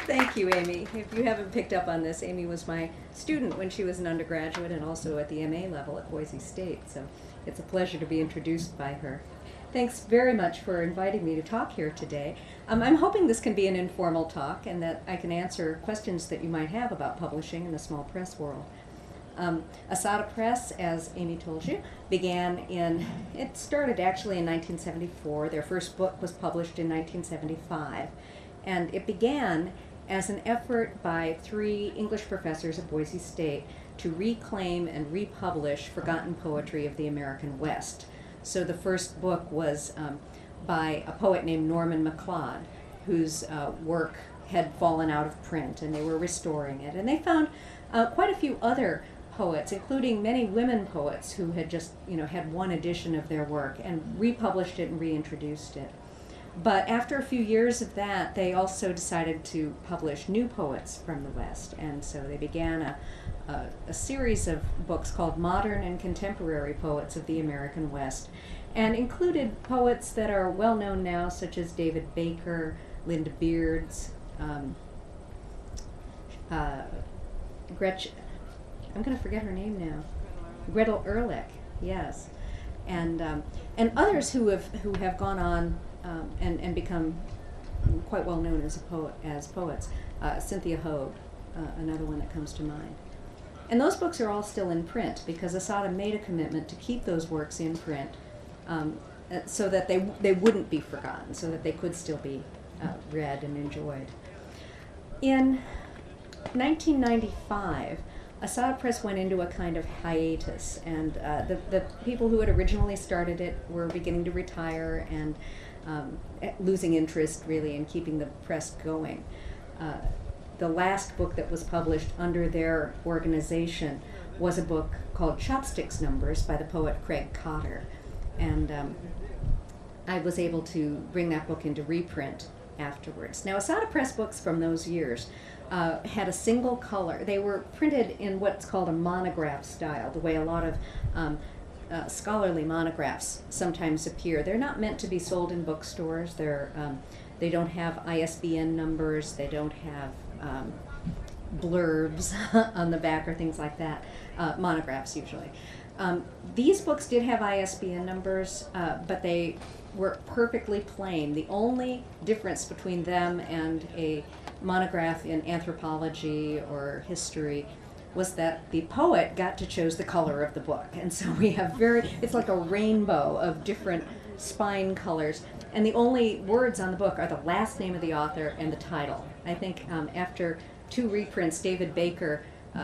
Thank you, Amy. If you haven't picked up on this, Amy was my student when she was an undergraduate and also at the MA level at Boise State, so it's a pleasure to be introduced by her. Thanks very much for inviting me to talk here today. I'm hoping this can be an informal talk and that I can answer questions that you might have about publishing in the small press world. Asada Press, as Amy told you, it started actually in 1974. Their first book was published in 1975. And it began as an effort by 3 English professors at Boise State to reclaim and republish forgotten poetry of the American West. So the first book was by a poet named Norman MacLeod, whose work had fallen out of print, and they were restoring it. And they found quite a few other poets, including many women poets who had just, had one edition of their work and republished it and reintroduced it. But after a few years of that, they also decided to publish new poets from the West, and so they began a series of books called Modern and Contemporary Poets of the American West, and included poets that are well known now, such as David Baker, Linda Beards, Gretchen, I'm going to forget her name now, Gretel Ehrlich, yes, and others who have gone on and become quite well known as poets. Cynthia Hogue, another one that comes to mind. And those books are all still in print because Asada made a commitment to keep those works in print so that they wouldn't be forgotten, so that they could still be read and enjoyed. In 1995, Asada Press went into a kind of hiatus, and the people who had originally started it were beginning to retire and losing interest, really, in keeping the press going. The last book that was published under their organization was a book called Chopsticks Numbers by the poet Craig Cotter. And I was able to bring that book into reprint afterwards. Now, Asada Press books from those years had a single color. They were printed in what's called a monograph style, the way a lot of scholarly monographs sometimes appear. They're not meant to be sold in bookstores. They don't have ISBN numbers. They don't have blurbs on the back or things like that. Monographs usually. These books did have ISBN numbers, but they were perfectly plain. The only difference between them and a monograph in anthropology or history was that the poet got to choose the color of the book. And so we have it's like a rainbow of different spine colors. And the only words on the book are the last name of the author and the title. I think after 2 reprints, David Baker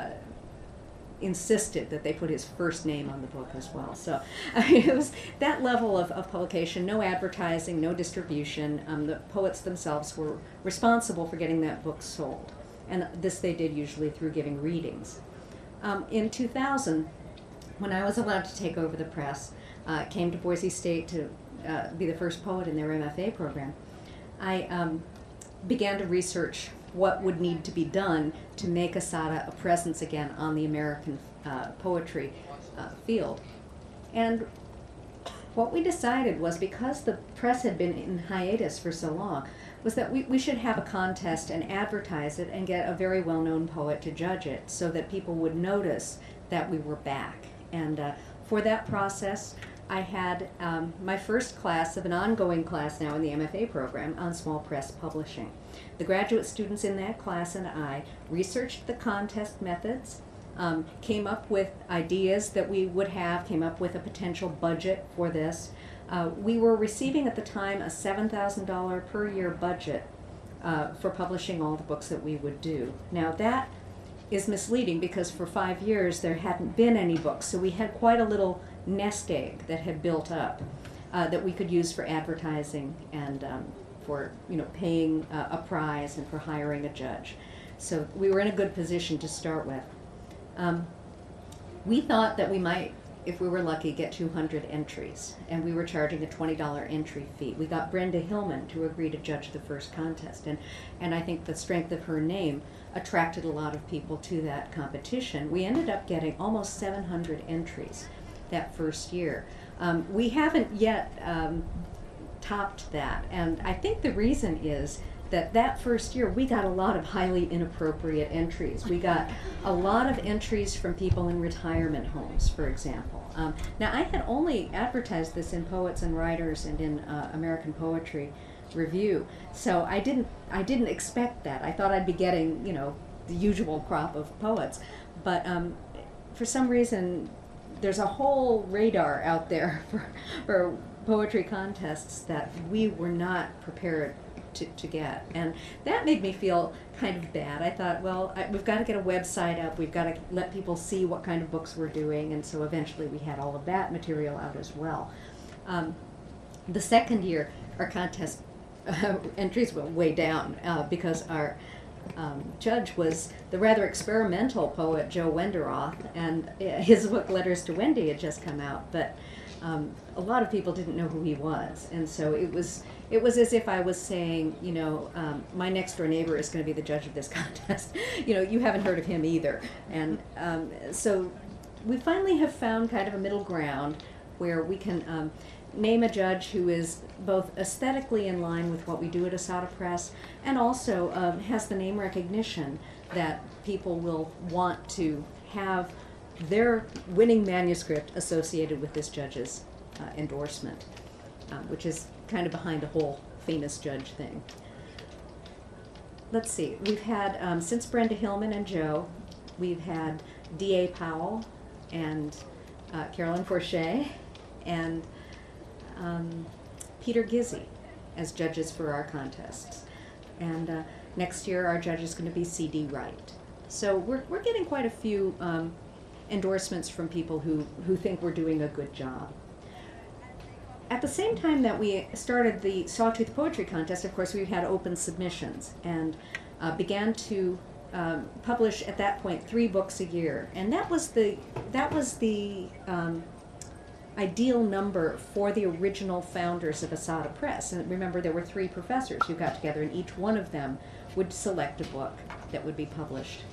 insisted that they put his first name on the book as well. So it was that level of publication, no advertising, no distribution. The poets themselves were responsible for getting that book sold. And this they did usually through giving readings. In 2000, when I was allowed to take over the press, came to Boise State to be the first poet in their MFA program, I began to research what would need to be done to make Asada a presence again on the American poetry field. And what we decided was, because the press had been in hiatus for so long, was that we should have a contest and advertise it and get a very well-known poet to judge it so that people would notice that we were back. And for that process, I had my first class of an ongoing class now in the MFA program on small press publishing. The graduate students in that class and I researched the contest methods, came up with ideas that we would have, came up with a potential budget for this. We were receiving at the time a $7,000 per year budget for publishing all the books that we would do. Now that is misleading because for 5 years there hadn't been any books, so we had quite a little nest egg that had built up that we could use for advertising and for paying a prize and for hiring a judge. So we were in a good position to start with. We thought that we might, if we were lucky, get 200 entries, and we were charging a $20 entry fee. We got Brenda Hillman to agree to judge the first contest, and I think the strength of her name attracted a lot of people to that competition. We ended up getting almost 700 entries that first year. We haven't yet topped that, and I think the reason is that first year we got a lot of highly inappropriate entries. We got a lot of entries from people in retirement homes, for example. Now, I had only advertised this in Poets and Writers and in American Poetry Review, so I didn't expect that. I thought I'd be getting, you know, the usual crop of poets, but for some reason there's a whole radar out there for poetry contests that we were not prepared to get, and that made me feel kind of bad. I thought, well, we've got to get a website up, we've got to let people see what kind of books we're doing, and so eventually we had all of that material out as well. The second year, our contest entries went way down because our judge was the rather experimental poet Joe Wenderoth, and his book Letters to Wendy had just come out, but a lot of people didn't know who he was, and so it was as if I was saying, you know, my next door neighbor is going to be the judge of this contest. You know, you haven't heard of him either, and so we finally have found kind of a middle ground where we can name a judge who is both aesthetically in line with what we do at Asada Press and also has the name recognition that people will want to have their winning manuscript associated with this judge's endorsement, which is kind of behind the whole famous judge thing. Let's see, we've had, since Brenda Hillman and Joe, we've had D.A. Powell and Carolyn Forche and Peter Gizzi as judges for our contests. And next year our judge is going to be C.D. Wright. So we're getting quite a few endorsements from people who think we're doing a good job. At the same time that we started the Sawtooth Poetry Contest, of course, we had open submissions and began to publish at that point 3 books a year, and that was the ideal number for the original founders of Asada Press. And remember, there were 3 professors who got together, and each one of them would select a book that would be published.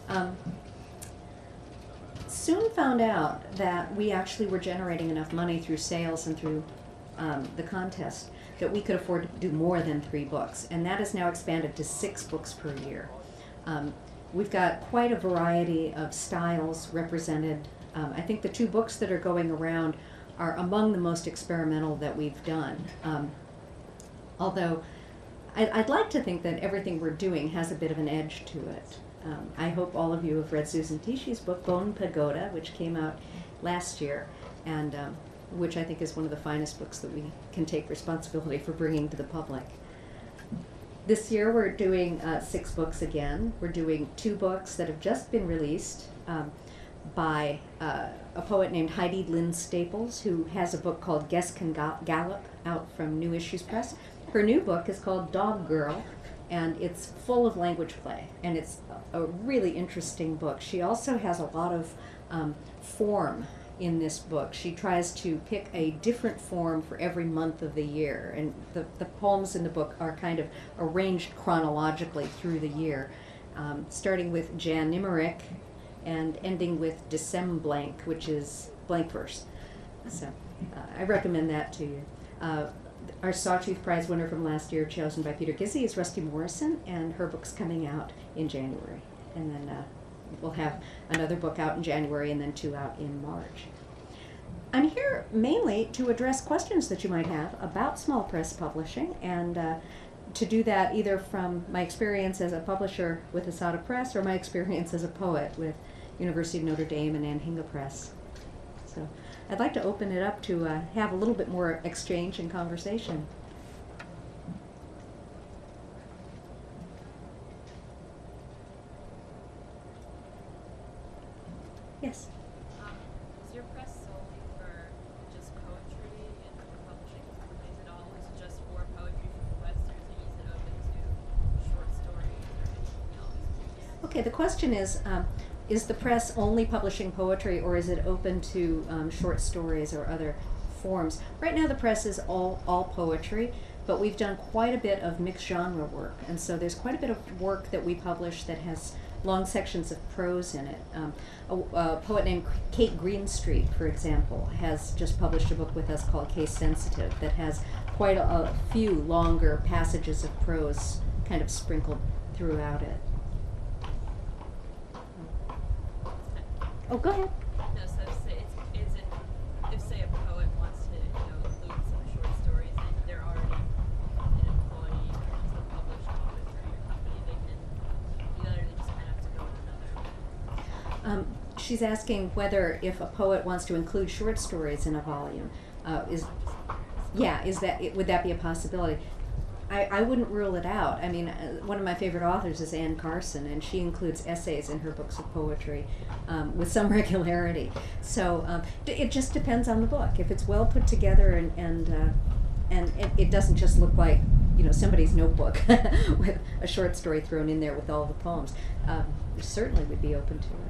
Soon found out that we actually were generating enough money through sales and through the contest that we could afford to do more than 3 books, and that has now expanded to 6 books per year. We've got quite a variety of styles represented. I think the 2 books that are going around are among the most experimental that we've done. Although I'd like to think that everything we're doing has a bit of an edge to it. I hope all of you have read Susan Tishi's book, Bone Pagoda, which came out last year, and which I think is one of the finest books that we can take responsibility for bringing to the public. This year we're doing 6 books again. We're doing 2 books that have just been released by a poet named Heidi Lynn Staples, who has a book called Guess Can Gallop out from New Issues Press. Her new book is called Dog Girl, and it's full of language play, and it's a really interesting book. She also has a lot of form in this book. She tries to pick a different form for every month of the year, and the poems in the book are kind of arranged chronologically through the year, starting with Jan Nimerick and ending with Decemblank, which is blank verse. So I recommend that to you. Our Sawtooth Prize winner from last year, chosen by Peter Gizzi, is Rusty Morrison, and her book's coming out in January. And then we'll have another book out in January and then 2 out in March. I'm here mainly to address questions that you might have about small press publishing, and to do that either from my experience as a publisher with Asada Press or my experience as a poet with University of Notre Dame and Anhinga Press. So I'd like to open it up to have a little bit more exchange and conversation. Yes? Is your press solely for just poetry and publishing plays at all? Is it just for poetry from the West, or is it open to short stories or anything else? Okay, the question is the press only publishing poetry, or is it open to short stories or other forms? Right now the press is all poetry, but we've done quite a bit of mixed genre work, and so there's quite a bit of work that we publish that has long sections of prose in it. A poet named Kate Greenstreet, for example, has just published a book with us called Case Sensitive that has quite a few longer passages of prose kind of sprinkled throughout it. Oh, go ahead. No, so say is it if say a poet wants to include some short stories and they're already an employee of a published author through your company, they can do that, or they just kind of have to go with another. She's asking whether if a poet wants to include short stories in a volume, would that be a possibility? I wouldn't rule it out. I mean, one of my favorite authors is Anne Carson, and she includes essays in her books of poetry with some regularity. So it just depends on the book. If it's well put together and it doesn't just look like somebody's notebook with a short story thrown in there with all the poems, certainly would be open to it.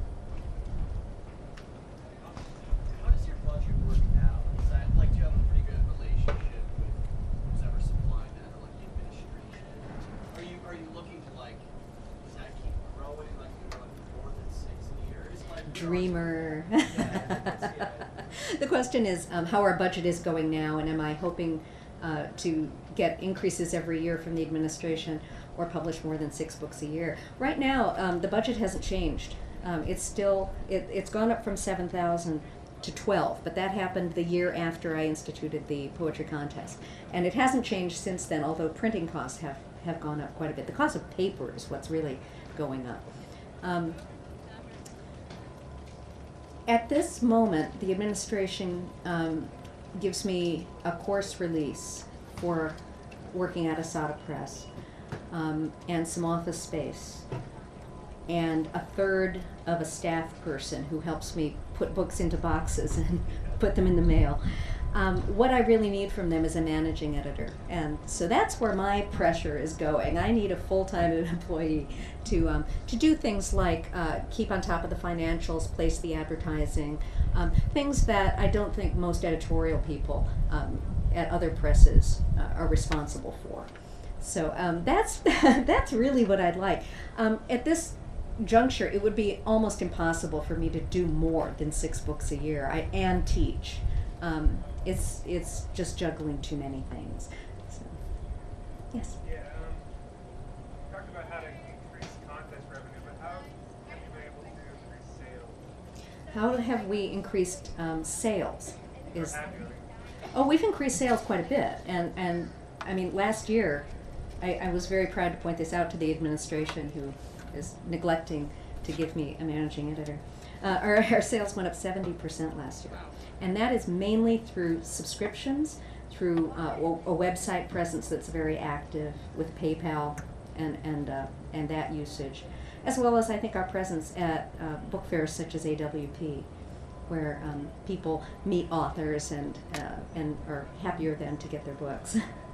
How does your budget work now? Is that, do you have a pretty good relationship with who's ever supplying that, or the administration? Are you looking to does that keep growing, more than 6 years? Dreamer. Yeah. The question is how our budget is going now, and am I hoping to get increases every year from the administration or publish more than 6 books a year? Right now, the budget hasn't changed. It's gone up from 7,000 to 12, but that happened the year after I instituted the poetry contest. And it hasn't changed since then, although printing costs have gone up quite a bit. The cost of paper is what's really going up. At this moment, the administration gives me a course release for working at Asada Press, and some office space, and a third of a staff person who helps me put books into boxes and put them in the mail. What I really need from them is a managing editor, and so that's where my pressure is going. I need a full-time employee to do things like keep on top of the financials, place the advertising, things that I don't think most editorial people at other presses are responsible for. So that's that's really what I'd like. At this juncture, it would be almost impossible for me to do more than 6 books a year and teach. It's just juggling too many things. So, yes. Yeah, you talked about how to increase contest revenue, but how have you been able to increase sales? How have we increased sales? Or have you? Oh, we've increased sales quite a bit, and I mean, last year, I was very proud to point this out to the administration, who is neglecting to give me a managing editor. Our sales went up 70% last year, and that is mainly through subscriptions, through a website presence that's very active with PayPal and that usage, as well as I think our presence at book fairs such as AWP, where people meet authors and are happier then to get their books.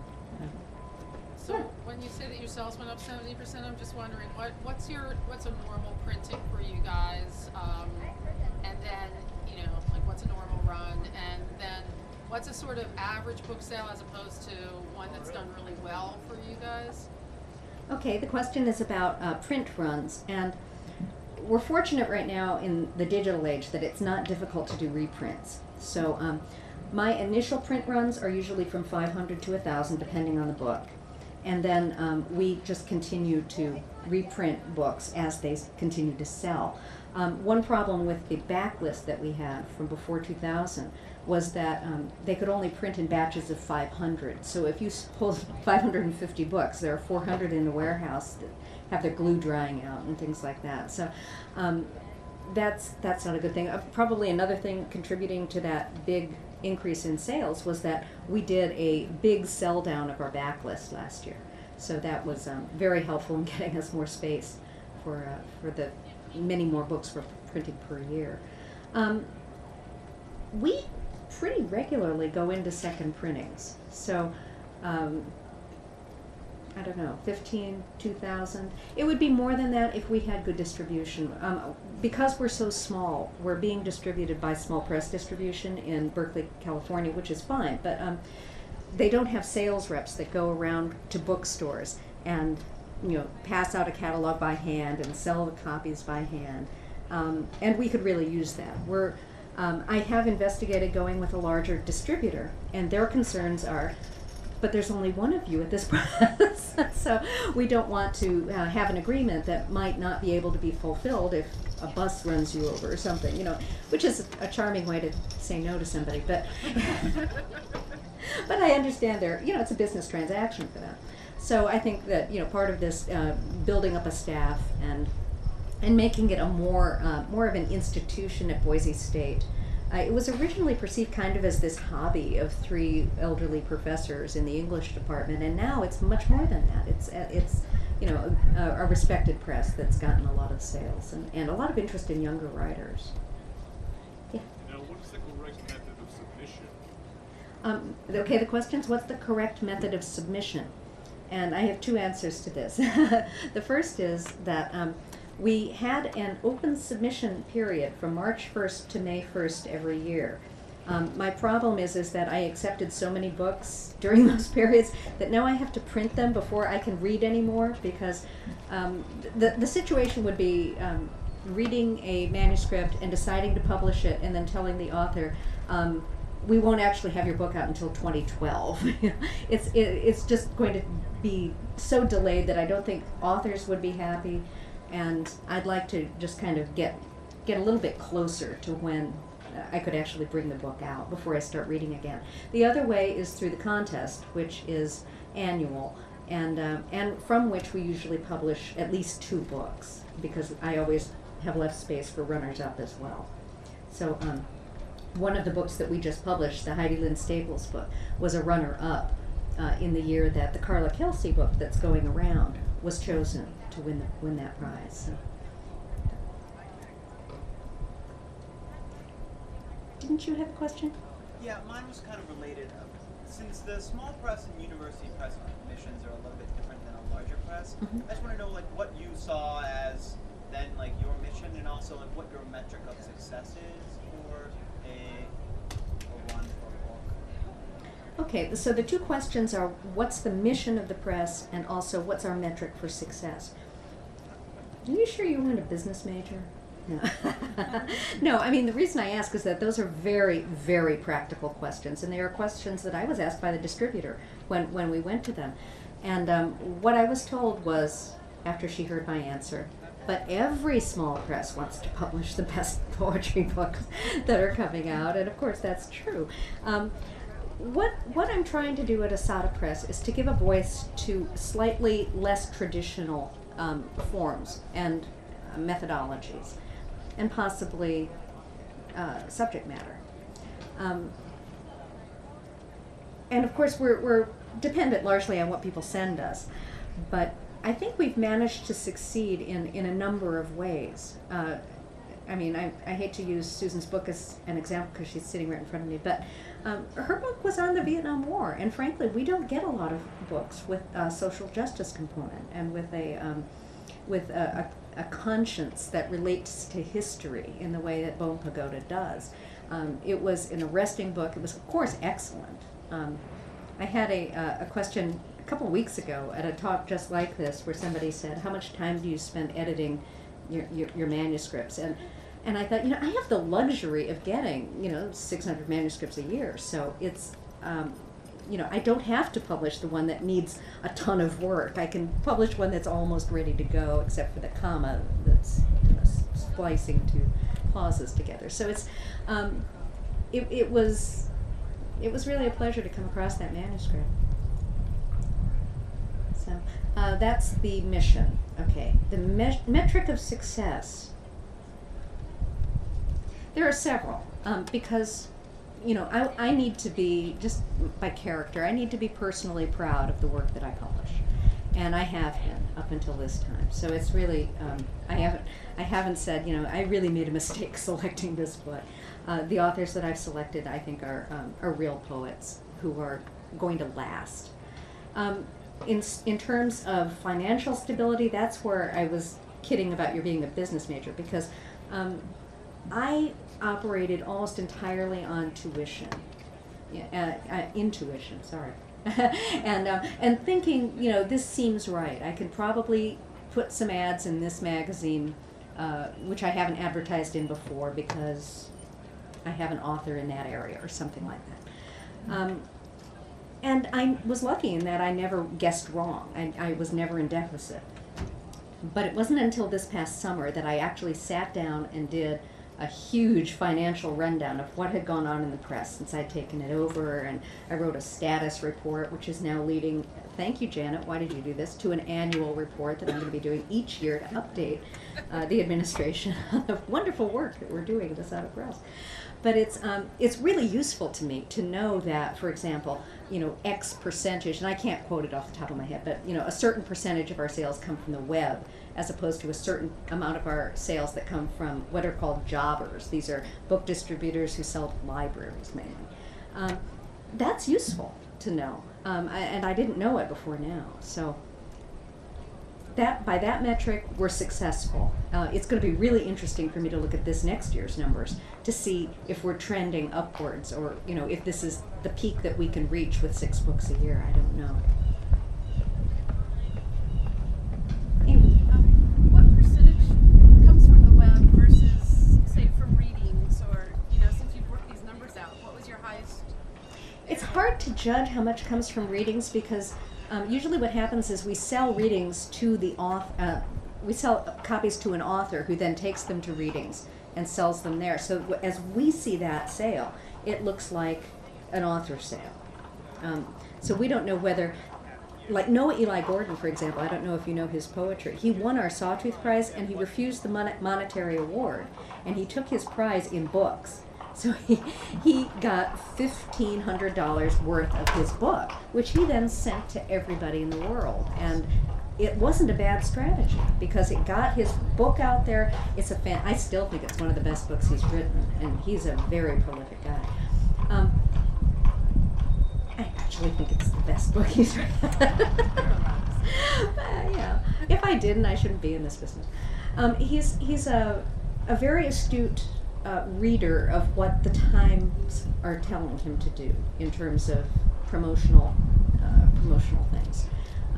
So when you say that your sales went up 70%, I'm just wondering what's a normal printing for you guys, and then what's a normal run, and then what's a sort of average book sale as opposed to one that's done really well for you guys? Okay, the question is about print runs, and we're fortunate right now in the digital age that it's not difficult to do reprints. So my initial print runs are usually from 500 to 1,000 depending on the book. And then we just continue to reprint books as they continue to sell. One problem with the backlist that we have from before 2000 was that they could only print in batches of 500. So if you hold 550 books, there are 400 in the warehouse that have their glue drying out and things like that. So that's not a good thing. Probably another thing contributing to that big increase in sales was that we did a big sell down of our backlist last year. So that was very helpful in getting us more space for the many more books we're printing per year. We pretty regularly go into second printings. So I don't know, 15, 2,000. It would be more than that if we had good distribution. Because we're so small, we're being distributed by Small Press Distribution in Berkeley, California, which is fine, but they don't have sales reps that go around to bookstores and pass out a catalog by hand and sell the copies by hand. And we could really use that. I have investigated going with a larger distributor, and their concerns are, but there's only one of you at this press, so we don't want to have an agreement that might not be able to be fulfilled if a bus runs you over or something, which is a charming way to say no to somebody, but but I understand it's a business transaction for them. So I think that, part of this building up a staff and making it a more of an institution at Boise State. It was originally perceived kind of as this hobby of 3 elderly professors in the English department, and now it's much more than that. It's a respected press that's gotten a lot of sales and a lot of interest in younger writers. Yeah. Now, what's the correct method of submission? Okay, the question's what's the correct method of submission? And I have 2 answers to this. The first is that we had an open submission period from March 1st to May 1st every year. My problem is that I accepted so many books during those periods that now I have to print them before I can read anymore, because the situation would be reading a manuscript and deciding to publish it and then telling the author, we won't actually have your book out until 2012. It's just going to be so delayed that I don't think authors would be happy, and I'd like to just kind of get a little bit closer to when I could actually bring the book out before I start reading again. The other way is through the contest, which is annual, and from which we usually publish at least 2 books, because I always have left space for runners-up as well. So one of the books that we just published, the Heidi Lynn Staples book, was a runner-up in the year that the Carla Kelsey book that's going around was chosen to win that prize. So. Didn't you have a question? Yeah, mine was kind of related. Since the small press and university press missions are a little bit different than a larger press, I just want to know what you saw as then your mission, and also what your metric of success is for a run for a book. Okay, so the 2 questions are what's the mission of the press, and also what's our metric for success. Are you sure you weren't a business major? No. No, I mean, the reason I ask is that those are very, very practical questions, and they are questions that I was asked by the distributor when we went to them. And what I was told was, after she heard my answer, but every small press wants to publish the best poetry books that are coming out, and of course that's true. What I'm trying to do at Asada Press is to give a voice to slightly less traditional forms and methodologies, and possibly subject matter. And of course we're dependent largely on what people send us, but I think we've managed to succeed in a number of ways. I mean, I hate to use Susan's book as an example because she's sitting right in front of me, but her book was on the Vietnam War, and frankly, we don't get a lot of books with a social justice component and with a conscience that relates to history in the way that Bone Pagoda does. It was an arresting book. It was, of course, excellent. I had a question a couple weeks ago at a talk just like this where somebody said, how much time do you spend editing your manuscripts? And I thought, I have the luxury of getting, 600 manuscripts a year, so it's, I don't have to publish the one that needs a ton of work. I can publish one that's almost ready to go, except for the comma that's splicing 2 clauses together. So it's, it was really a pleasure to come across that manuscript. So that's the mission. Okay, the metric of success. There are several, because I need to be, just by character, I need to be personally proud of the work that I publish, and I have been up until this time. So it's really, I haven't said, I really made a mistake selecting this book. The authors that I've selected, I think, are real poets who are going to last. In terms of financial stability, that's where I was kidding about your being a business major, because I operated almost entirely on intuition, sorry. And thinking, this seems right. I could probably put some ads in this magazine, which I haven't advertised in before because I have an author in that area or something like that. And I was lucky in that I never guessed wrong. I was never in deficit. But it wasn't until this past summer that I actually sat down and did a huge financial rundown of what had gone on in the press since I'd taken it over, and I wrote a status report, which is now leading, thank you Janet, why did you do this, to an annual report that I'm going to be doing each year to update the administration on the wonderful work that we're doing at the Asada Press. But it's really useful to me to know that, for example, X percentage, and I can't quote it off the top of my head, but a certain percentage of our sales come from the web, as opposed to a certain amount of our sales that come from what are called jobbers. These are book distributors who sell to libraries mainly. That's useful to know, and I didn't know it before now. So by that metric, we're successful. It's going to be really interesting for me to look at this next year's numbers to see if we're trending upwards, or if this is the peak that we can reach with 6 books a year. I don't know. What percentage comes from the web versus, say, from readings, or since you've worked these numbers out, what was your highest? It's hard to judge how much comes from readings because usually what happens is we sell readings to the author. We sell copies to an author who then takes them to readings and sells them there. So as we see that sale, it looks like an author sale. So we don't know whether, like Noah Eli Gordon, for example, I don't know if you know his poetry. He won our Sawtooth Prize and he refused the monetary award, and he took his prize in books. So he got $1,500 worth of his book, which he then sent to everybody in the world. And it wasn't a bad strategy because it got his book out there. I still think it's one of the best books he's written, and he's a very prolific guy. I actually think it's the best book he's written. Yeah. If I didn't, I shouldn't be in this business. He's a very astute reader of what the times are telling him to do in terms of promotional things.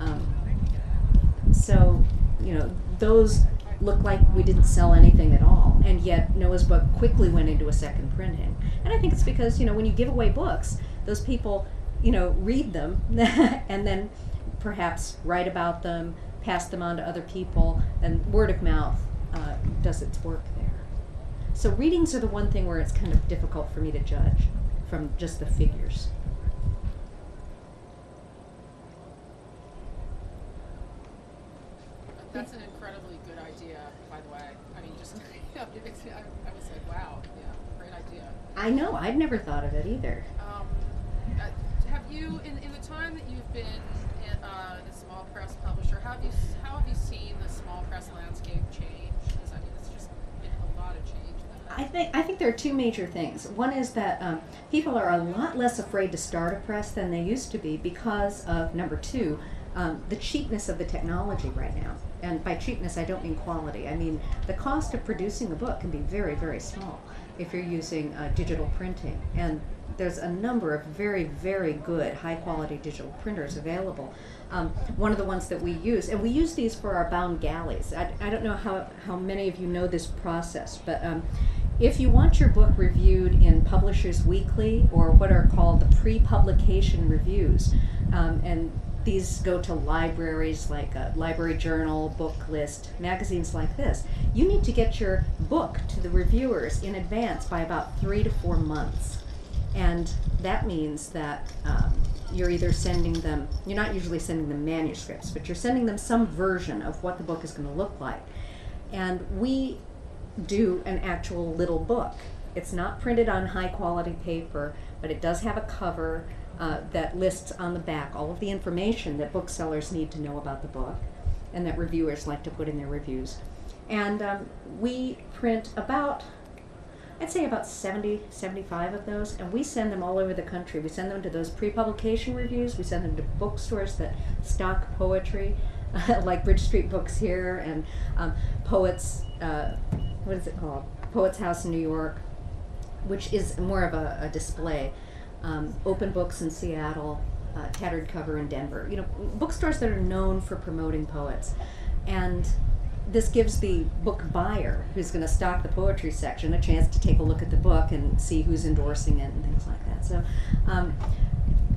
So, those look like we didn't sell anything at all, and yet Noah's book quickly went into a second printing. And I think it's because, when you give away books, those people, read them and then perhaps write about them, pass them on to other people, and word of mouth does its work there. So readings are the one thing where it's kind of difficult for me to judge from just the figures. That's an incredibly good idea, by the way. I mean, just I was like, wow, yeah, great idea. I know, I'd never thought of it either. Have you, in the time that you've been a small press publisher, how have you seen the small press landscape change? Because it's just been a lot of change. I think there are two major things. One is that people are a lot less afraid to start a press than they used to be because of, number two, the cheapness of the technology right now. And by cheapness, I don't mean quality. I mean the cost of producing a book can be very, very small if you're using digital printing. And there's a number of very, very good high-quality digital printers available. One of the ones that we use, and we use these for our bound galleys. I don't know how many of you know this process, but if you want your book reviewed in Publishers Weekly, or what are called the pre-publication reviews, and these go to libraries like Library Journal, Book List, magazines like this, you need to get your book to the reviewers in advance by about 3 to 4 months. And that means that you're either sending them, you're not usually sending them manuscripts, but you're sending them some version of what the book is going to look like. And we do an actual little book. It's not printed on high quality paper, but it does have a cover that lists on the back all of the information that booksellers need to know about the book and that reviewers like to put in their reviews. And we print about, I'd say about 70, 75 of those, and we send them all over the country. We send them to those pre-publication reviews. We send them to bookstores that stock poetry, like Bridge Street Books here, and Poets, what is it called? Poets House in New York, which is more of a display. Open Books in Seattle, Tattered Cover in Denver. Bookstores that are known for promoting poets. And this gives the book buyer, who's going to stock the poetry section, a chance to take a look at the book and see who's endorsing it and things like that. So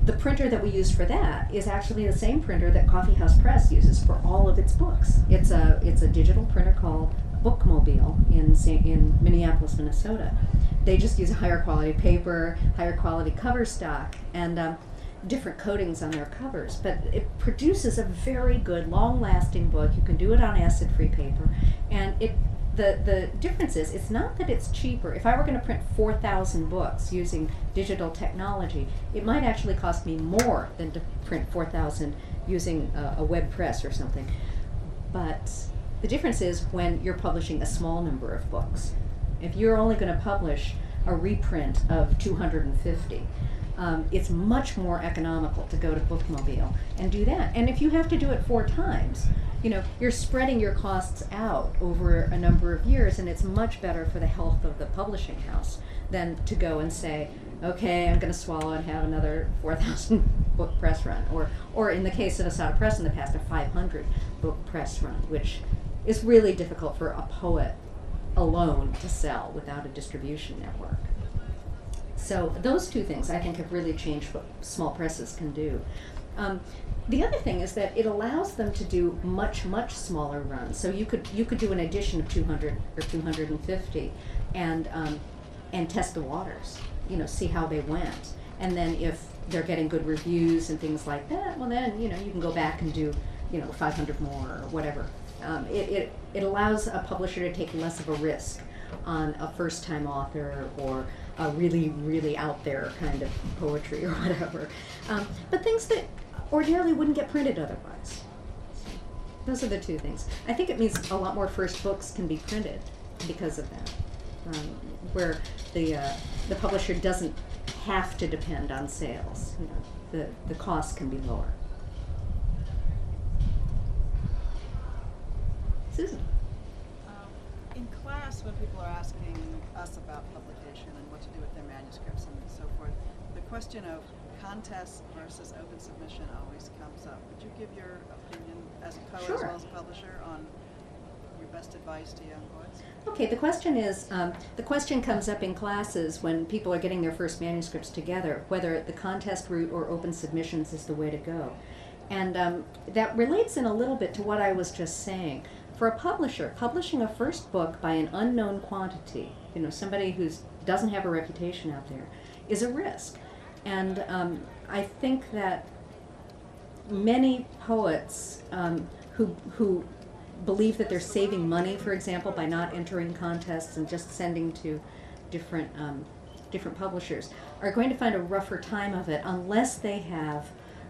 the printer that we use for that is actually the same printer that Coffee House Press uses for all of its books. It's a digital printer called Bookmobile in Minneapolis, Minnesota. They just use a higher quality paper, higher quality cover stock, and different coatings on their covers. But it produces a very good, long-lasting book. You can do it on acid-free paper, and the difference is, it's not that it's cheaper. If I were going to print 4,000 books using digital technology, it might actually cost me more than to print 4,000 using a web press or something. But the difference is when you're publishing a small number of books. If you're only going to publish a reprint of 250, it's much more economical to go to Bookmobile and do that. And if you have to do it 4 times, you're spreading your costs out over a number of years, and it's much better for the health of the publishing house than to go and say, okay, I'm going to swallow and have another 4,000 book press run, or in the case of Asada Press in the past, a 500 book press run, which is really difficult for a poet alone to sell without a distribution network. So those two things, I think, have really changed what small presses can do. The other thing is that it allows them to do much, much smaller runs. So you could do an edition of 200 or 250 and test the waters, see how they went. And then if they're getting good reviews and things like that, well then, you can go back and do, 500 more or whatever. It allows a publisher to take less of a risk on a first-time author or a really, really out there kind of poetry or whatever. But things that ordinarily wouldn't get printed otherwise. Those are the two things. I think it means a lot more first books can be printed because of that, where the publisher doesn't have to depend on sales. The cost can be lower. Susan. In class, when people are asking us about publication and what to do with their manuscripts and so forth, the question of contest versus open submission always comes up. Would you give your opinion as a poet Sure. as well as a publisher on your best advice to young poets? Okay, the question comes up in classes when people are getting their first manuscripts together, whether the contest route or open submissions is the way to go. And that relates in a little bit to what I was just saying. For a publisher, publishing a first book by an unknown quantity, somebody who doesn't have a reputation out there, is a risk. And I think that many poets who believe that they're saving money, for example, by not entering contests and just sending to different publishers, are going to find a rougher time of it unless they have,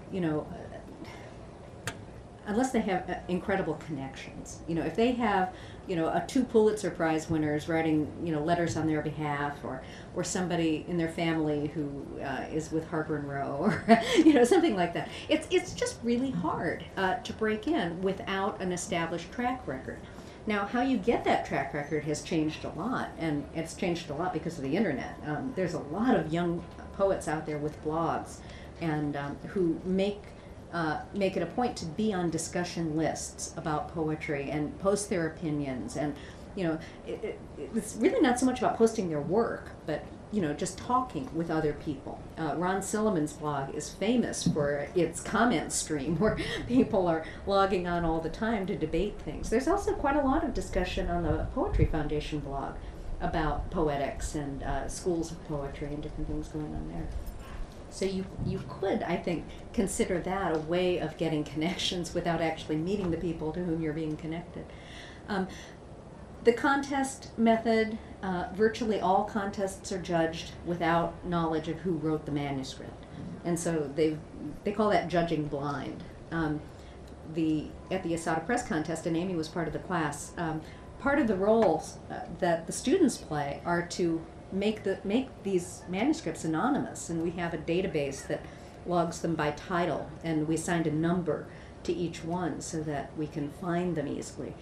incredible connections. If they have, 2 Pulitzer Prize winners writing, letters on their behalf, or somebody in their family who is with Harper and Row, or something like that. It's just really hard to break in without an established track record. Now, how you get that track record has changed a lot, and it's changed a lot because of the internet. There's a lot of young poets out there with blogs, and who make it a point to be on discussion lists about poetry and post their opinions. And it's really not so much about posting their work, but just talking with other people. Ron Silliman's blog is famous for its comment stream, where people are logging on all the time to debate things. There's also quite a lot of discussion on the Poetry Foundation blog about poetics and schools of poetry and different things going on there. So you could, I think, consider that a way of getting connections without actually meeting the people to whom you're being connected. The contest method, virtually all contests are judged without knowledge of who wrote the manuscript. And so they call that judging blind. At the Asada Press contest, and Amy was part of the class, part of the roles that the students play are to make these manuscripts anonymous, and we have a database that logs them by title, and we assigned a number to each one so that we can find them easily.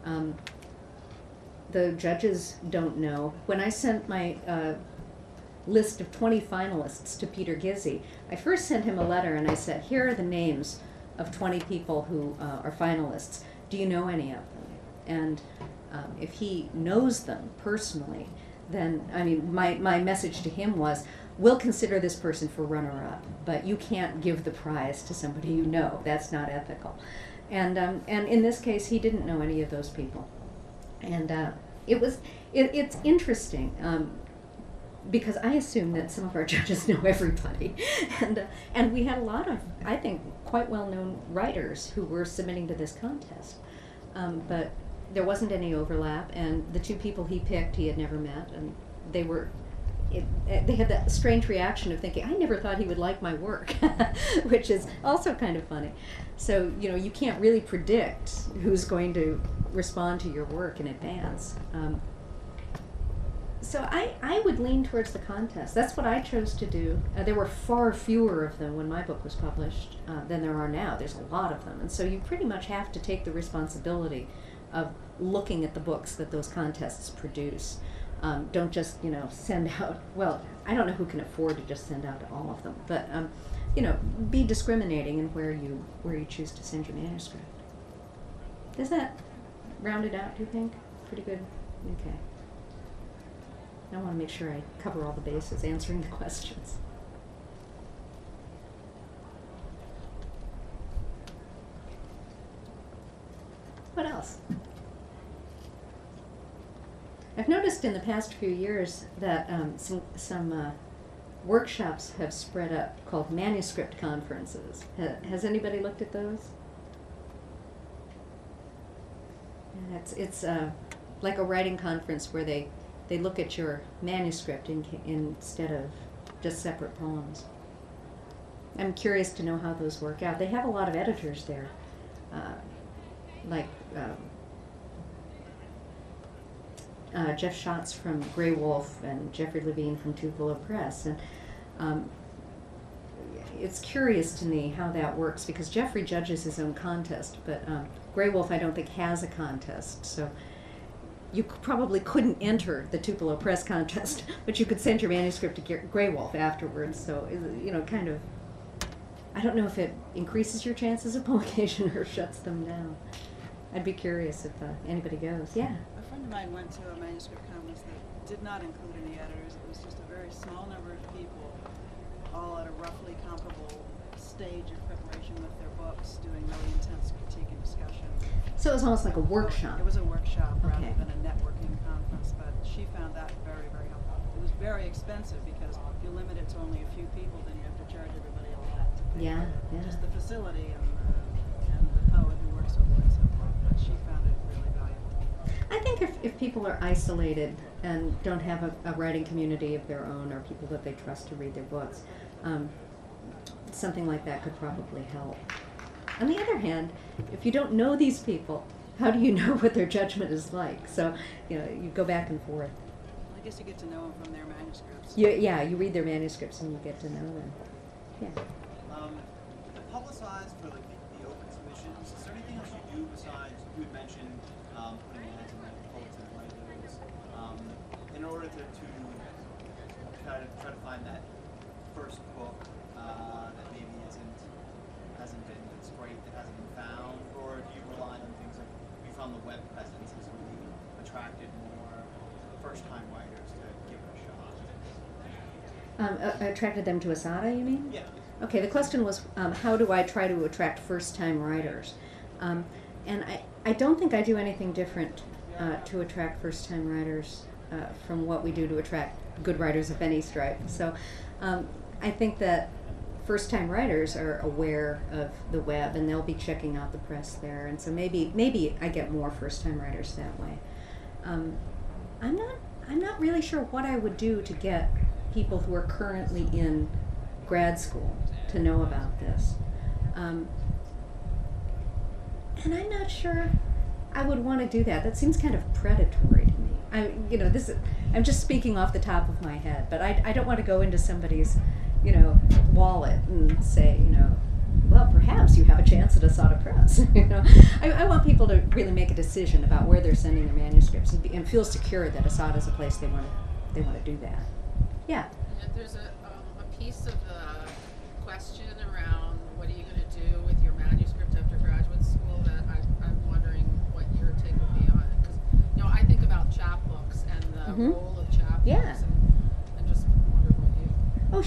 The judges don't know. When I sent my list of 20 finalists to Peter Gizzi, I first sent him a letter and I said, here are the names of 20 people who are finalists. Do you know any of them? And if he knows them personally, then, my message to him was, we'll consider this person for runner-up, but you can't give the prize to somebody you know. That's not ethical. And in this case, he didn't know any of those people. And it's interesting because I assume that some of our judges know everybody, and we had a lot of, I think, quite well-known writers who were submitting to this contest, but there wasn't any overlap, and the two people he picked he had never met, and they had that strange reaction of thinking, I never thought he would like my work, which is also kind of funny. So, you can't really predict who's going to respond to your work in advance. So I would lean towards the contest. That's what I chose to do. There were far fewer of them when my book was published than there are now. There's a lot of them. And so you pretty much have to take the responsibility of looking at the books that those contests produce. Don't just, send out, well, I don't know who can afford to just send out to all of them, but, be discriminating in where you choose to send your manuscript. Does that round it out, do you think? Pretty good? Okay. I want to make sure I cover all the bases, answering the questions. What else? I've noticed in the past few years that some workshops have spread up called manuscript conferences. Has anybody looked at those? Yeah, it's like a writing conference where they look at your manuscript instead of just separate poems. I'm curious to know how those work out. They have a lot of editors there, Jeff Schatz from Grey Wolf and Jeffrey Levine from Tupelo Press. And it's curious to me how that works because Jeffrey judges his own contest, but Grey Wolf I don't think has a contest. So you probably couldn't enter the Tupelo Press contest, but you could send your manuscript to Grey Wolf afterwards. So, kind of, I don't know if it increases your chances of publication or shuts them down. I'd be curious if anybody goes. Yeah? A friend of mine went to a manuscript conference that did not include any editors. It was just a very small number of people, all at a roughly comparable stage of preparation with their books, doing really intense critique and discussion. So it was almost like a workshop. It was a workshop rather Okay. than a networking conference, but she found that very, very helpful. It was very expensive because if you limit it to only a few people, then you have to charge everybody a lot to pay Yeah, for yeah. just the facility and the poet who works with it and so forth. But she found it really valuable. I think if people are isolated and don't have a writing community of their own or people that they trust to read their books, something like that could probably help. On the other hand, if you don't know these people, how do you know what their judgment is like? So, you go back and forth. I guess you get to know them from their manuscripts. You read their manuscripts and you get to know them. Yeah. To publicize for the open submissions, is there anything else you do besides, you had mentioned putting ads in like poets and writers, in order to try to find that first book that maybe hasn't been as great, that hasn't been found, or do you rely on things like you found the web presence has really attracted more first-time writers to give it a shot? Attracted them to Asada, you mean? Yeah. Okay, the question was, how do I try to attract first-time writers? And I don't think I do anything different to attract first-time writers from what we do to attract good writers of any stripe. So I think that first-time writers are aware of the web and they'll be checking out the press there, and so maybe I get more first-time writers that way. I'm not really sure what I would do to get people who are currently in grad school to know about this. And I'm not sure I would want to do that. That seems kind of predatory to me. I'm just speaking off the top of my head, but I don't want to go into somebody's, wallet and say, well, perhaps you have a chance at Asada Press. I want people to really make a decision about where they're sending their manuscripts and feel secure that Asada is a place they want to do that. Yeah. And there's a piece of the question around what are you going to do with your manuscript after graduate school that I'm wondering what your take would be on it. Because, I think about chapbooks and the role of chapbooks Yeah. and just wonder what you...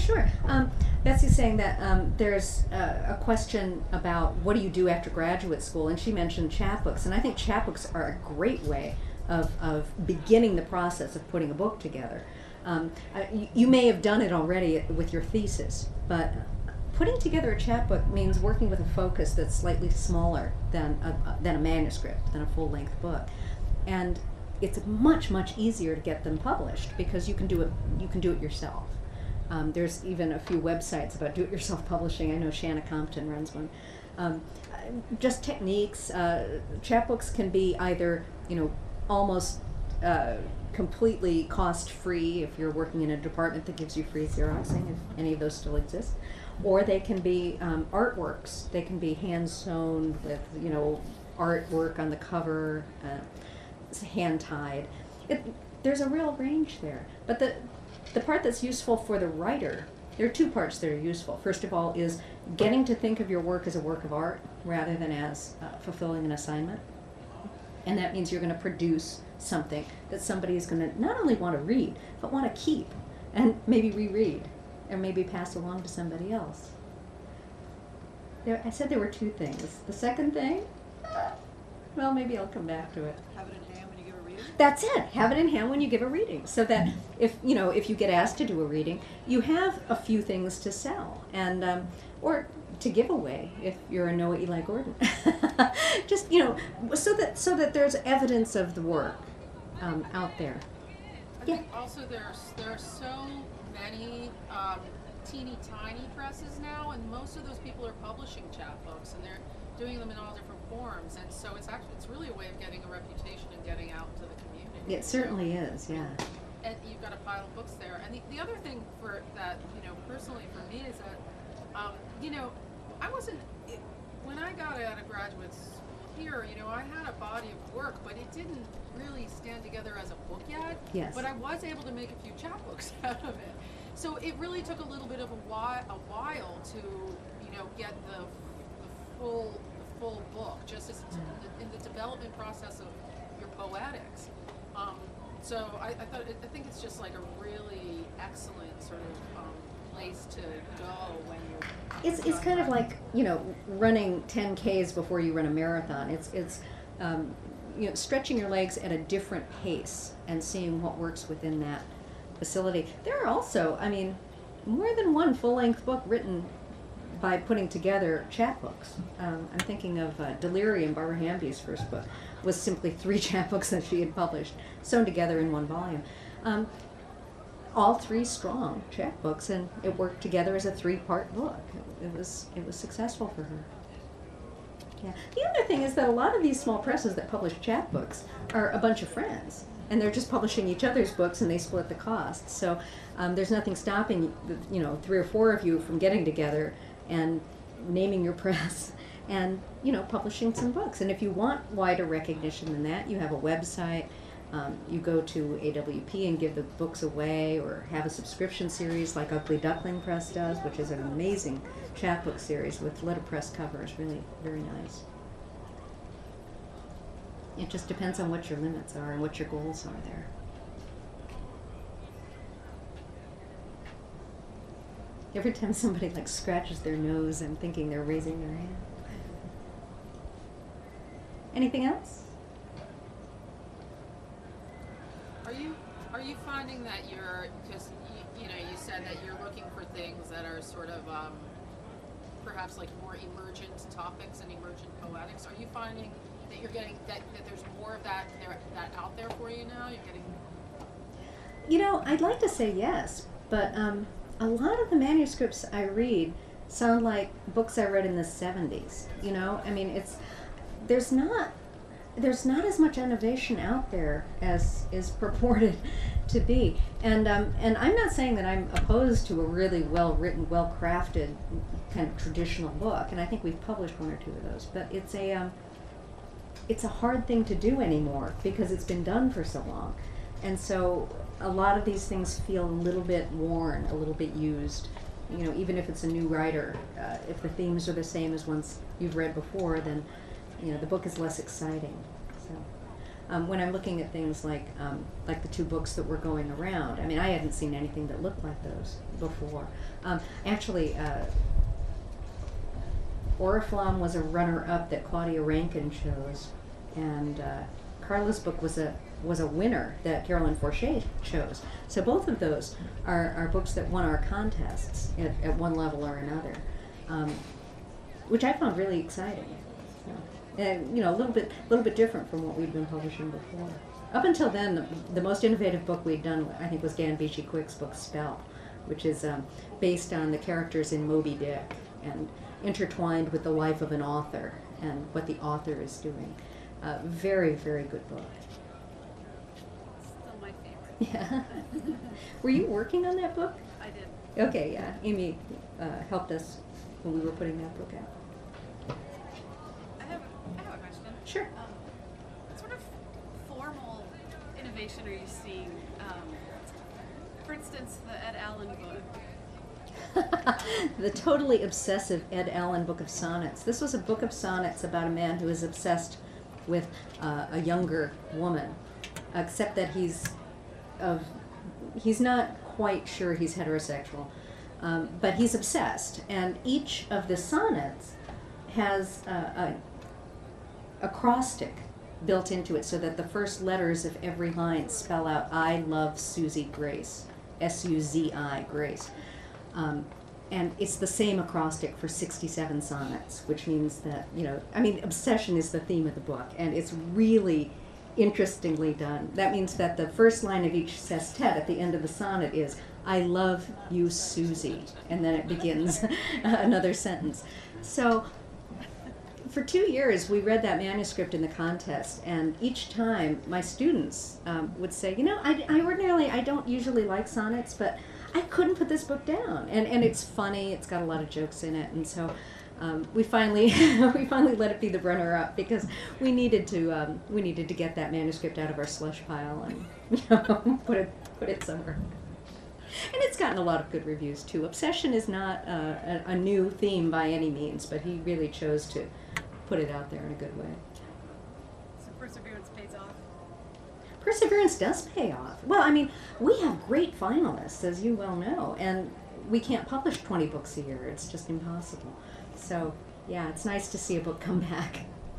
saying that there's a question about what do you do after graduate school, and she mentioned chapbooks, and I think chapbooks are a great way of beginning the process of putting a book together. You may have done it already with your thesis, but putting together a chapbook means working with a focus that's slightly smaller than a manuscript, than a full-length book, and it's much easier to get them published because you can do it yourself. There's even a few websites about do-it-yourself publishing. I know Shanna Compton runs one. Just techniques. Chapbooks can be either, almost completely cost-free if you're working in a department that gives you free Xeroxing, if any of those still exist, or they can be artworks. They can be hand-sewn with, artwork on the cover, hand-tied. There's a real range there. But the part that's useful for the writer, there are two parts that are useful. First of all is getting to think of your work as a work of art rather than as fulfilling an assignment. And that means you're going to produce something that somebody is going to not only want to read, but want to keep and maybe reread or maybe pass along to somebody else. I said there were two things. The second thing, well, maybe I'll come back to it. Have it in hand when you give a reading? That's it. Have it in hand when you give a reading, so that if you get asked to do a reading, you have a few things to sell and or to give away if you're a Noah Eli Gordon. Just so that there's evidence of the work out there. I Yeah. think also there are so many teeny tiny presses now, and most of those people are publishing chapbooks, and they're doing them in all different forms, and so it's really a way of getting a reputation and getting out to the community. It certainly is, yeah. And you've got a pile of books there. And the other thing for that, personally for me is that, I wasn't, when I got out of graduate school here, I had a body of work, but it didn't really stand together as a book yet. Yes. But I was able to make a few chapbooks out of it. So it really took a little bit of a while to, get the full book, just as in the development process of your poetics. So I think it's just like a really excellent sort of place to go when you're. It's kind of like running 10Ks before you run a marathon. It's stretching your legs at a different pace and seeing what works within that facility. There are also, more than one full-length book written by putting together chapbooks. I'm thinking of Delirium, Barbara Hamby's first book, was simply 3 chapbooks that she had published, sewn together in one volume. All 3 strong chapbooks, and it worked together as a 3-part book. It was successful for her. Yeah. The other thing is that a lot of these small presses that publish chapbooks are a bunch of friends, and they're just publishing each other's books, and they split the costs. So there's nothing stopping 3 or 4 of you from getting together and naming your press and publishing some books. And if you want wider recognition than that, you have a website. You go to AWP and give the books away, or have a subscription series like Ugly Duckling Press does, which is an amazing chapbook series with letterpress covers, really very nice. It just depends on what your limits are and what your goals are there. Every time somebody scratches their nose, I'm thinking they're raising their hand. Anything else? Are you finding that because you said that you're looking for things that are sort of perhaps like more emergent topics and emergent poetics? Are you finding that you're getting that there's more of that out there for you now? You're getting. I'd like to say yes, but a lot of the manuscripts I read sound like books I read in the 70s. There's not as much innovation out there as is purported to be, and I'm not saying that I'm opposed to a really well-written, well-crafted kind of traditional book, and I think we've published 1 or 2 of those. But it's a hard thing to do anymore because it's been done for so long, and so a lot of these things feel a little bit worn, a little bit used. Even if it's a new writer, if the themes are the same as ones you've read before, then the book is less exciting. So when I'm looking at things like the two books that were going around, I mean, I hadn't seen anything that looked like those before. Actually, Oriflamme was a runner-up that Claudia Rankin chose, and Carla's book was a winner that Carolyn Forche chose. So both of those are books that won our contests at one level or another, which I found really exciting. So, and a little bit different from what we'd been publishing before. Up until then, the most innovative book we'd done, I think, was Dan Beachy-Quick's book Spell, which is based on the characters in Moby Dick and intertwined with the life of an author and what the author is doing. Very, very good book. Still my favorite. Yeah. Were you working on that book? I did. Okay, yeah. Amy helped us when we were putting that book out. I have a question. Sure. What sort of formal innovation are you seeing? For instance, the Ed Allen book. The totally obsessive Ed Allen book of sonnets. This was a book of sonnets about a man who is obsessed with a younger woman, except that he's not quite sure he's heterosexual, but he's obsessed. And each of the sonnets has a acrostic built into it, so that the first letters of every line spell out "I love Susie Grace," S-U-Z-I, Grace. And it's the same acrostic for 67 sonnets, which means that, obsession is the theme of the book, and it's really interestingly done. That means that the first line of each sestet at the end of the sonnet is, "I love you, Susie," and then it begins another sentence. So for 2 years, we read that manuscript in the contest, and each time my students would say, I don't usually like sonnets, but I couldn't put this book down, and it's funny. It's got a lot of jokes in it, and so we finally let it be the runner-up, because we needed to get that manuscript out of our slush pile and put it somewhere. And it's gotten a lot of good reviews too. Obsession is not a new theme by any means, but he really chose to put it out there in a good way. So perseverance pays off. Perseverance does pay off. Well, we have great finalists, as you well know, and we can't publish 20 books a year. It's just impossible. So, yeah, it's nice to see a book come back.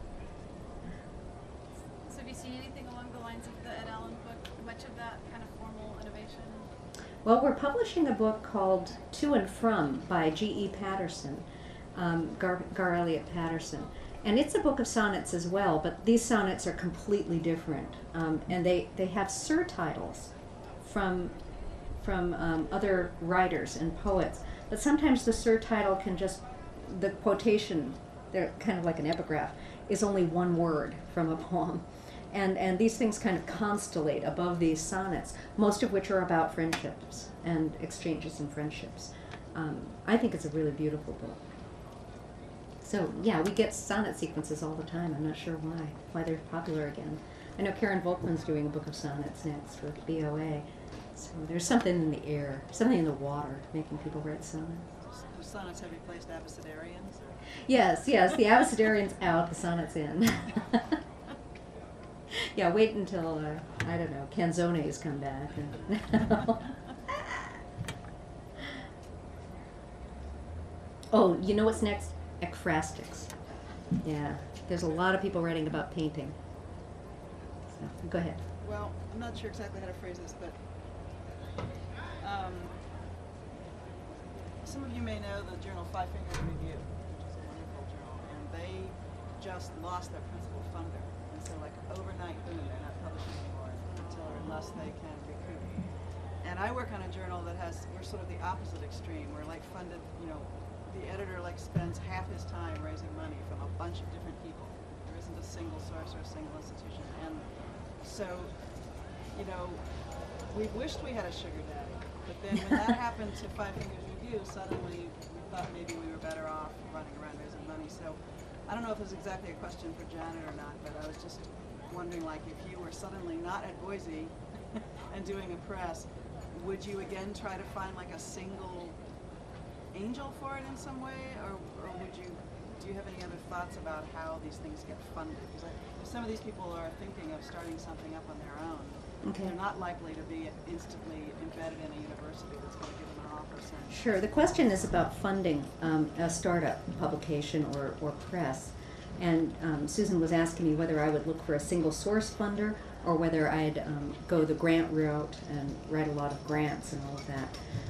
So have you seen anything along the lines of the Ed Allen book? Much of that kind of formal innovation? Well, we're publishing a book called To and From by G.E. Patterson, Gar Elliott Patterson. And it's a book of sonnets as well, but these sonnets are completely different. And they have surtitles from other writers and poets. But sometimes the surtitle can the quotation, they're kind of like an epigraph, is only one word from a poem. And these things kind of constellate above these sonnets, most of which are about friendships and exchanges in friendships. I think it's a really beautiful book. So, yeah, we get sonnet sequences all the time. I'm not sure why they're popular again. I know Karen Volkman's doing a book of sonnets next with BOA. So there's something in the air, something in the water making people write sonnets. Do sonnets have replaced abecedarians? Yes, the abecedarian's out, the sonnet's in. Yeah, wait until, I don't know, canzones come back. Oh, you know what's next? Ekphrastics. Yeah, there's a lot of people writing about painting. So, go ahead. Well, I'm not sure exactly how to phrase this, but some of you may know the journal Five Fingers Review, which is a wonderful journal, and they just lost their principal funder. And so, overnight, boom, they're not publishing anymore unless they can recoup. And I work on a journal that we're sort of the opposite extreme. We're funded, the editor spends half his time raising money from a bunch of different people. There isn't a single source or a single institution. And so, we wished we had a sugar daddy, but then when that happened to Five Fingers Review, suddenly we thought maybe we were better off running around raising money. So I don't know if this is exactly a question for Janet or not, but I was just wondering, if you were suddenly not at Boise and doing a press, would you again try to find a single angel for it in some way, or would you do you have any other thoughts about how these things get funded? Because if some of these people are thinking of starting something up on their own, Okay. they're not likely to be instantly embedded in a university that's going to give them an office. And Sure. The question is about funding a startup publication or press. And Susan was asking me whether I would look for a single source funder or whether I'd go the grant route and write a lot of grants and all of that.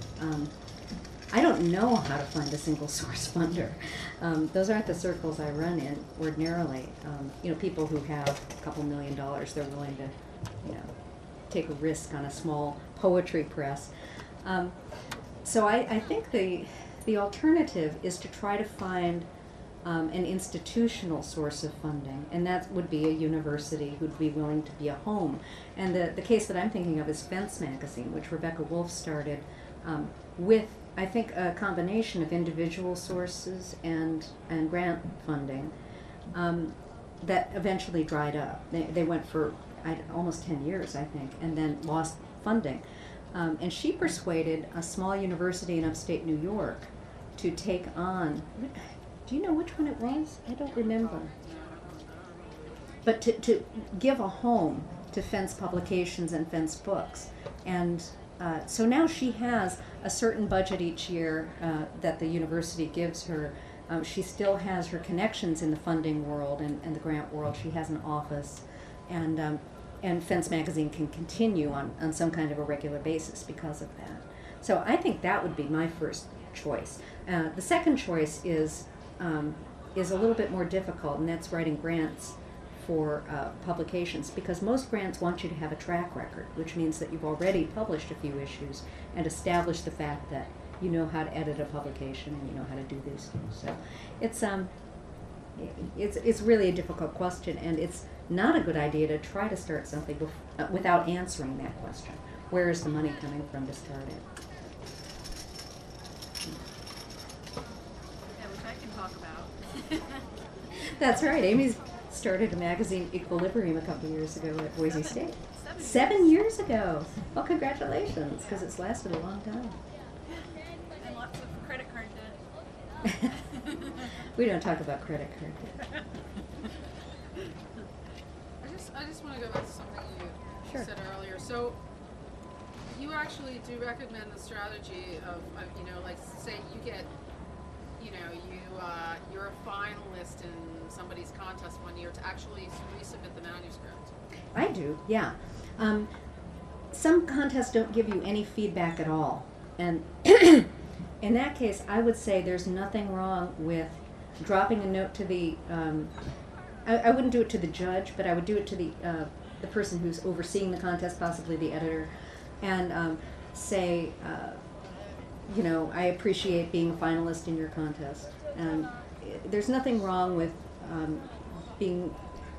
I don't know how to find a single source funder. Those aren't the circles I run in ordinarily. People who have a couple $1 million, they're willing to, take a risk on a small poetry press. So I think the alternative is to try to find an institutional source of funding, and that would be a university who'd be willing to be a home. And the case that I'm thinking of is Fence Magazine, which Rebecca Wolf started with, I think, a combination of individual sources and grant funding that eventually dried up. They went for almost 10 years, I think, and then lost funding. And she persuaded a small university in upstate New York to take on, do you know which one it was? I don't remember. But to give a home to Fence Publications and Fence Books. And so now she has a certain budget each year that the university gives her. She still has her connections in the funding world and the grant world. She has an office. And Fence Magazine can continue on some kind of a regular basis because of that. So I think that would be my first choice. The second choice is a little bit more difficult, and that's writing grants for publications, because most grants want you to have a track record, which means that you've already published a few issues and established the fact that you know how to edit a publication and you know how to do these things. So it's really a difficult question, and it's not a good idea to try to start something without answering that question. Where is the money coming from to start it? Yeah, which I can talk about. That's right. Amy's started a magazine, Equilibrium, a couple of years ago at Boise State. 7 years ago. Well, congratulations, because it's lasted a long time. And lots of credit card debt. We don't talk about credit card debt. I just want to go back to something you Sure. said earlier. So you actually do recommend the strategy of like say you get, you're a finalist in somebody's contest one year to actually resubmit the manuscript. I do, yeah. Some contests don't give you any feedback at all. And in that case, I would say there's nothing wrong with dropping a note to the, I wouldn't do it to the judge, but I would do it to the person who's overseeing the contest, possibly the editor, and say, I appreciate being a finalist in your contest. And there's nothing wrong with being,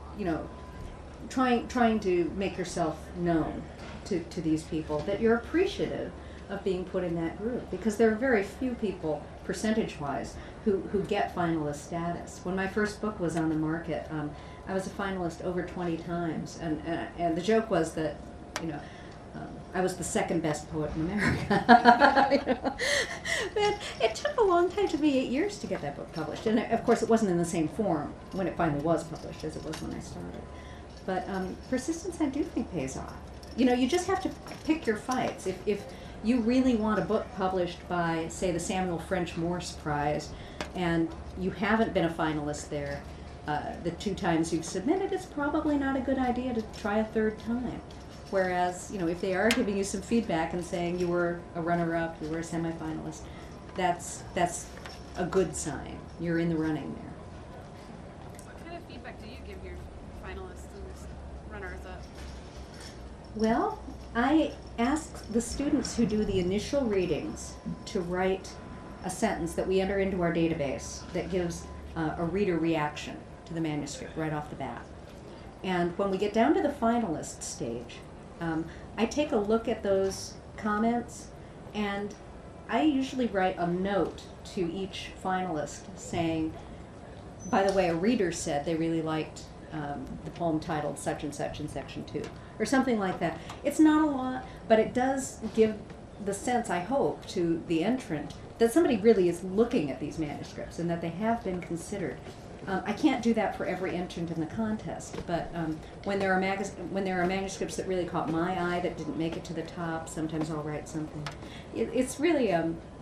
trying to make yourself known to these people, that you're appreciative of being put in that group, because there are very few people, percentage-wise, who get finalist status. When my first book was on the market, I was a finalist over 20 times, and the joke was that, I was the second best poet in America. But it took a long time, it took me 8 years to get that book published, and of course it wasn't in the same form when it finally was published as it was when I started. But persistence, I do think, pays off. You just have to pick your fights. If you really want a book published by, say, the Samuel French Morse Prize, and you haven't been a finalist there the 2 times you've submitted, it's probably not a good idea to try a 3rd time. Whereas, if they are giving you some feedback and saying you were a runner-up, you were a semifinalist, that's a good sign. You're in the running there. What kind of feedback do you give your finalists and runners-up? Well, I ask the students who do the initial readings to write a sentence that we enter into our database that gives a reader reaction to the manuscript right off the bat. And when we get down to the finalist stage, I take a look at those comments, and I usually write a note to each finalist saying, by the way, a reader said they really liked the poem titled such and such in section 2, or something like that. It's not a lot, but it does give the sense, I hope, to the entrant that somebody really is looking at these manuscripts and that they have been considered. I can't do that for every entrant in the contest, but when there are manuscripts that really caught my eye that didn't make it to the top, sometimes I'll write something. It's really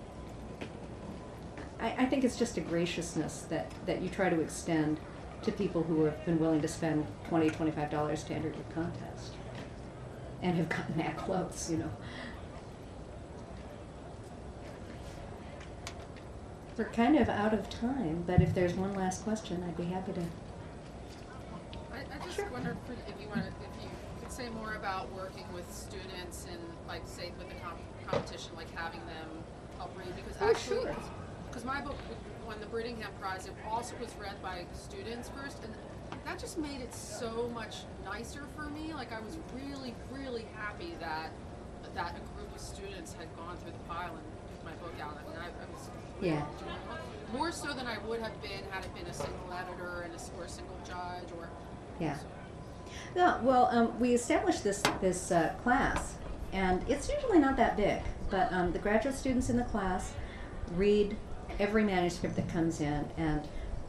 I think it's just a graciousness that you try to extend to people who have been willing to spend $20, $25 to enter your contest and have gotten that close, you know. We're kind of out of time, but if there's one last question, I'd be happy to. I just Sure. wondered if you could say more about working with students and, like, say with the competition, like having them help read, because actually, sure. because my book won the Brittingham Prize, it also was read by students first, and that just made it so much nicer for me. Like, I was really, really happy that a group of students had gone through the file and picked my book out. I mean, I was Yeah. more so than I would have been had it been a single editor and or a single judge or. Yeah. No, well, we established this class, and it's usually not that big, but the graduate students in the class read every manuscript that comes in, and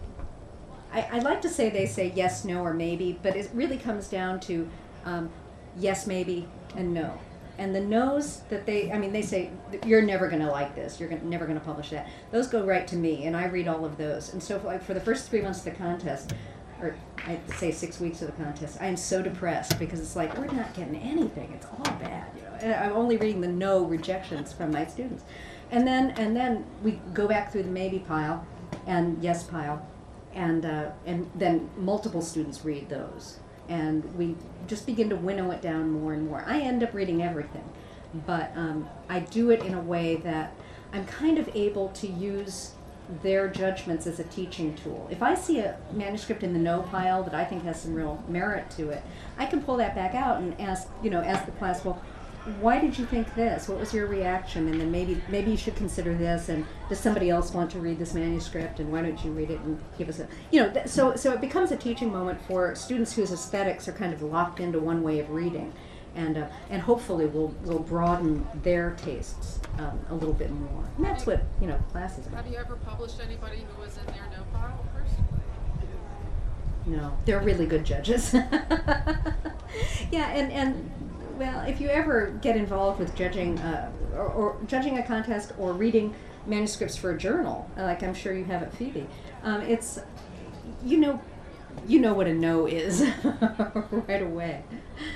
I like to say they say yes, no, or maybe, but it really comes down to yes, maybe, and no. And the no's that they say, you're never going to like this, you're never going to publish that. Those go right to me, and I read all of those. And so for the first 3 months of the contest, or I'd say 6 weeks of the contest, I am so depressed because it's like, we're not getting anything, it's all bad, you know. And I'm only reading the no rejections from my students. And then we go back through the maybe pile and yes pile, and then multiple students read those. And we just begin to winnow it down more and more. I end up reading everything, but I do it in a way that I'm kind of able to use their judgments as a teaching tool. If I see a manuscript in the no pile that I think has some real merit to it, I can pull that back out and ask the class, well, why did you think this? What was your reaction? And then maybe you should consider this. And does somebody else want to read this manuscript? And why don't you read it and give us a, so it becomes a teaching moment for students whose aesthetics are kind of locked into one way of reading, and hopefully will broaden their tastes a little bit more. And that's what class is about. Have you ever published anybody who was in their no pile first? No, they're really good judges. Yeah, and well, if you ever get involved with judging or judging a contest or reading manuscripts for a journal, like I'm sure you have at Phoebe, it's you know what a no is right away.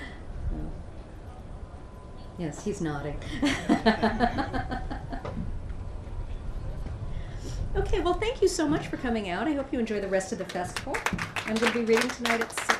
Yes, he's nodding. Okay, well, thank you so much for coming out. I hope you enjoy the rest of the festival. I'm going to be reading tonight at 6.